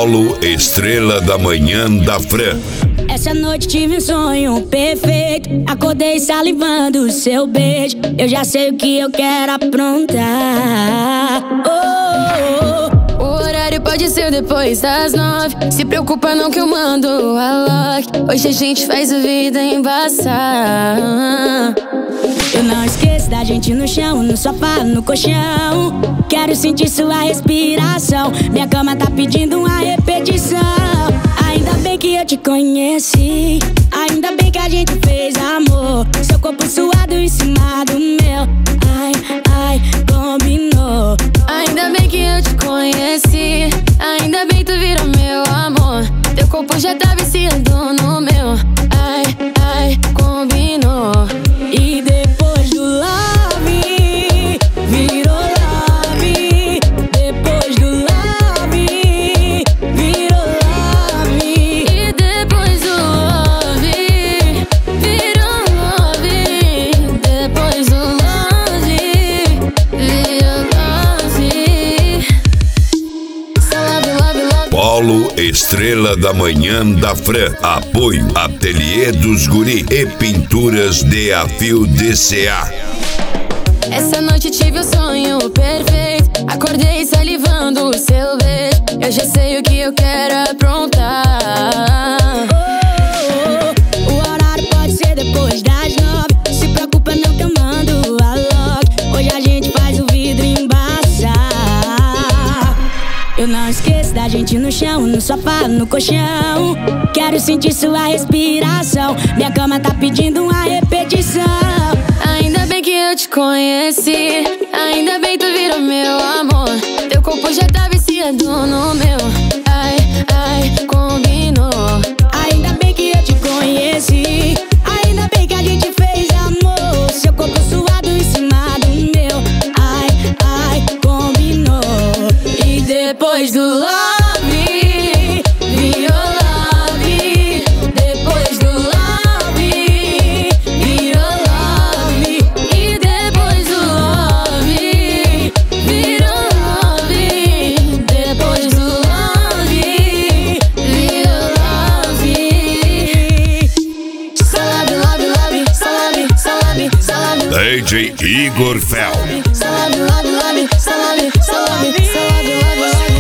Paulo, estrela da manhã da Fran. Essa noite tive um sonho perfeito. Acordei salivando o seu beijo. Eu já sei o que eu quero aprontar. O horário pode ser depois das 9. Se preocupa não que eu mando a lock. Hoje a gente faz a vida embaçar. Eu não esqueço da gente no chão, no sofá, no colchão. Quero sentir sua respiração. Minha cama tá pedindo uma repetição. Ainda bem que eu te conheci. Ainda bem que a gente fez amor. Seu corpo suado em cima do meu. Ai, ai, combinou. Ainda bem que eu te conheci. Ainda bem que tu virou meu amor. Teu corpo já tá viciado no meu. Ai, ai, combinou. E depois do love, virou love. Depois do love, virou love. E depois do love, virou love. Depois do love, virou love. Paulo, estrela da manhã da Fran. Apoio Ateliê dos Guri e Pinturas de a Fio DCA. Essa noite tive um sonho perfeito. Acordei salivando o seu beijo. Eu já sei o que eu quero aprontar. O horário pode ser depois das 9. Se preocupa não que eu mando a lock. Hoje a gente faz o vidro embaçar. Eu não esqueço da gente no chão, no sofá, no colchão. Quero sentir sua respiração. Minha cama tá pedindo uma repetição. Ainda bem que eu te conheci. Ainda bem que tu virou meu amor. Teu corpo já tá viciado no meu. Ai, ai, combinou. Ainda bem que eu te conheci. Ainda bem que a gente fez amor. Seu corpo suado em cima do meu. Ai, ai, combinou. E depois do love, virou love. Depois do love, virou love. E depois do love, virou love. Depois do love, virou love. Salame, love, love, salame, salame, salame. DJ Igor Fel. Salame, love, love, salame, salame, salame, love, love.